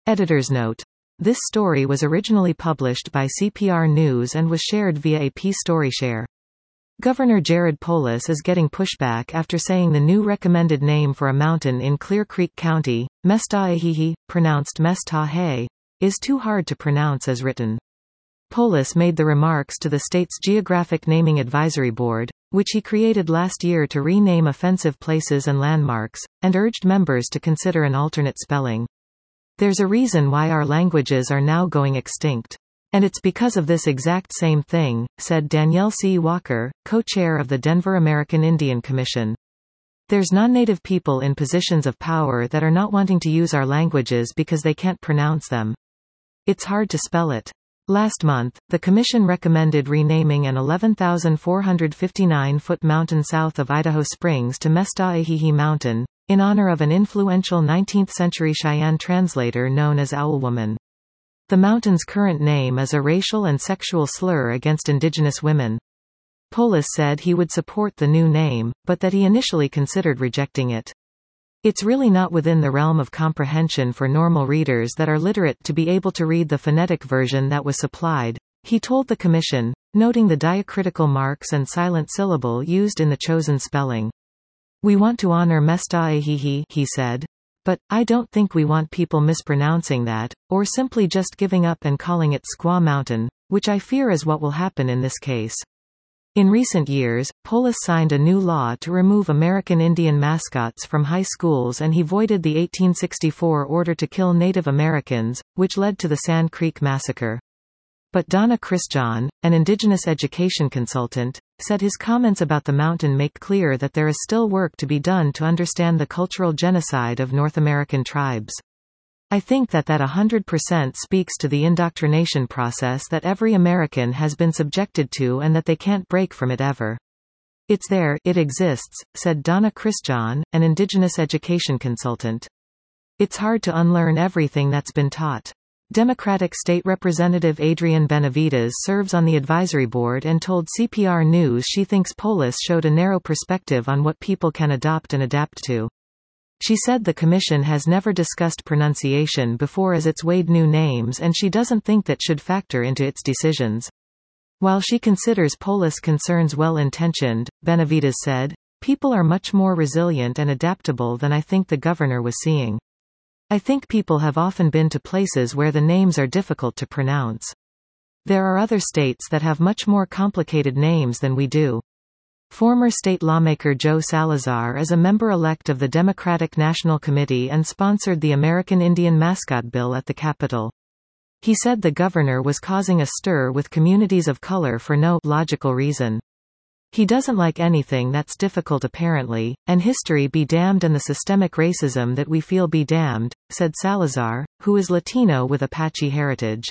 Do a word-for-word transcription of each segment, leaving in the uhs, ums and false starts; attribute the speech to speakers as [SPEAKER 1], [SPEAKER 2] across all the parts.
[SPEAKER 1] Editor's note. This story was originally published by C P R News and was shared via a P Story share. Governor Jared Polis is getting pushback after saying the new recommended name for a mountain in Clear Creek County, Mesta'ahihi, pronounced Mesta'he, is too hard to pronounce as written. Polis made the remarks to the state's Geographic Naming Advisory Board, which he created last year to rename offensive places and landmarks, and urged members to consider an alternate spelling. There's a reason why our languages are now going extinct. And it's because of this exact same thing, said Danielle C. Walker, co-chair of the Denver American Indian Commission. There's non-native people in positions of power that are not wanting to use our languages because they can't pronounce them. It's hard to spell it. Last month, the Commission recommended renaming an eleven thousand four hundred fifty-nine foot mountain south of Idaho Springs to Mesta'ahihi Mountain, in honor of an influential nineteenth century Cheyenne translator known as Owlwoman. The mountain's current name is a racial and sexual slur against indigenous women. Polis said he would support the new name, but that he initially considered rejecting it. It's really not within the realm of comprehension for normal readers that are literate to be able to read the phonetic version that was supplied, he told the commission, noting the diacritical marks and silent syllable used in the chosen spelling. We want to honor Mesta'ahihi, he said. But, I don't think we want people mispronouncing that, or simply just giving up and calling it Squaw Mountain, which I fear is what will happen in this case. In recent years, Polis signed a new law to remove American Indian mascots from high schools, and he voided the eighteen sixty-four order to kill Native Americans, which led to the Sand Creek Massacre. But Donna Christjohn, an indigenous education consultant, said his comments about the mountain make clear that there is still work to be done to understand the cultural genocide of North American tribes. I think that that one hundred percent speaks to the indoctrination process that every American has been subjected to and that they can't break from it ever. It's there, it exists, said Donna Christjohn, an indigenous education consultant. It's hard to unlearn everything that's been taught. Democratic State Representative Adrienne Benavides serves on the advisory board and told C P R News she thinks Polis showed a narrow perspective on what people can adopt and adapt to. She said the commission has never discussed pronunciation before as it's weighed new names, and she doesn't think that should factor into its decisions. While she considers Polis' concerns well-intentioned, Benavides said, people are much more resilient and adaptable than I think the governor was seeing. I think people have often been to places where the names are difficult to pronounce. There are other states that have much more complicated names than we do. Former state lawmaker Joe Salazar is a member-elect of the Democratic National Committee and sponsored the American Indian Mascot Bill at the Capitol. He said the governor was causing a stir with communities of color for no logical reason. He doesn't like anything that's difficult apparently, and history be damned and the systemic racism that we feel be damned, said Salazar, who is Latino with Apache heritage.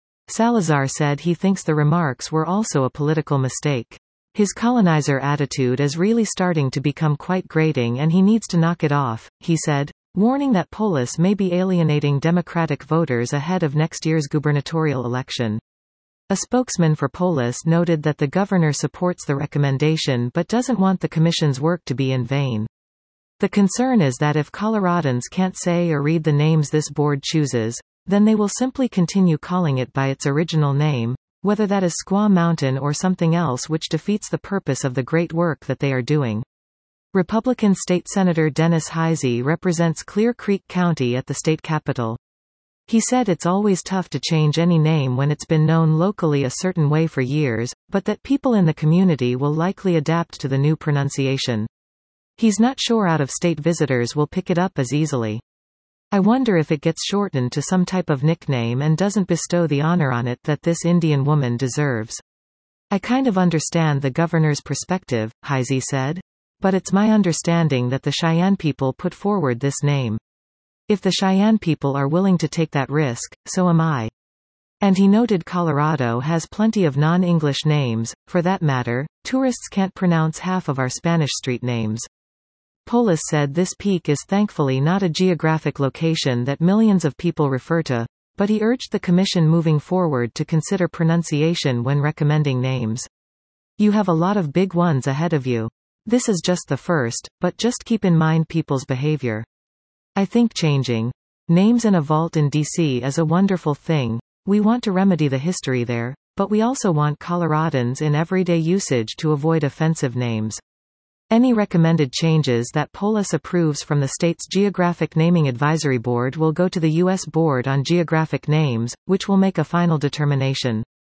[SPEAKER 1] Salazar said he thinks the remarks were also a political mistake. His colonizer attitude is really starting to become quite grating and he needs to knock it off, he said, warning that Polis may be alienating Democratic voters ahead of next year's gubernatorial election. A spokesman for Polis noted that the governor supports the recommendation but doesn't want the commission's work to be in vain. The concern is that if Coloradans can't say or read the names this board chooses, then they will simply continue calling it by its original name, whether that is Squaw Mountain or something else, which defeats the purpose of the great work that they are doing. Republican State Senator Dennis Heisey represents Clear Creek County at the state capitol. He said it's always tough to change any name when it's been known locally a certain way for years, but that people in the community will likely adapt to the new pronunciation. He's not sure out-of-state visitors will pick it up as easily. I wonder if it gets shortened to some type of nickname and doesn't bestow the honor on it that this Indian woman deserves. I kind of understand the governor's perspective, Heisey said. But it's my understanding that the Cheyenne people put forward this name. If the Cheyenne people are willing to take that risk, so am I. And he noted Colorado has plenty of non-English names. For that matter, tourists can't pronounce half of our Spanish street names. Polis said this peak is thankfully not a geographic location that millions of people refer to, but he urged the commission moving forward to consider pronunciation when recommending names. You have a lot of big ones ahead of you. This is just the first, but just keep in mind people's behavior. I think changing Names in a vault in D C is a wonderful thing. We want to remedy the history there, but we also want Coloradans in everyday usage to avoid offensive names. Any recommended changes that Polis approves from the state's Geographic Naming Advisory Board will go to the U S Board on Geographic Names, which will make a final determination.